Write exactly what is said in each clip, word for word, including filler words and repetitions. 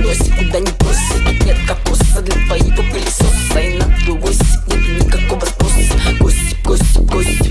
носик, куда не бросит. Тут нет кокоса для твоего пылесоса, и на твой войсик нет никакого спроса. Гости, гости, гости.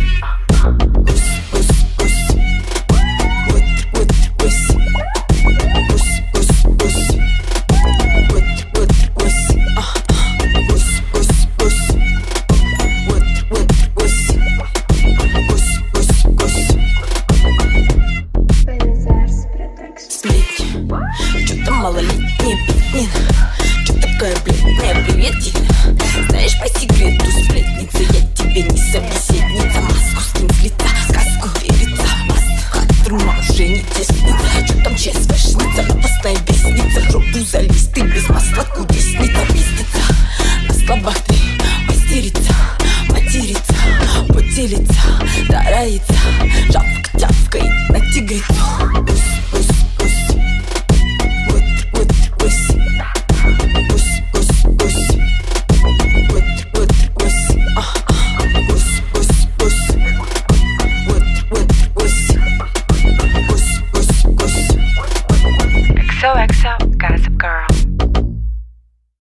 Чё-то малолетняя пятнина, чё такая бледная, приветина. Знаешь по секрету, сплетница, я тебе не собеседница. Маску скинь с лица, сказку верится, маска от ума уже не теснится. Чё там чесвешница, опасная бесница. В жопу залезь, ты без масла кудесница. Пиздится, на слабах ты мастерица, материца, поделится, тарается, жавка тявкает на тигрицу.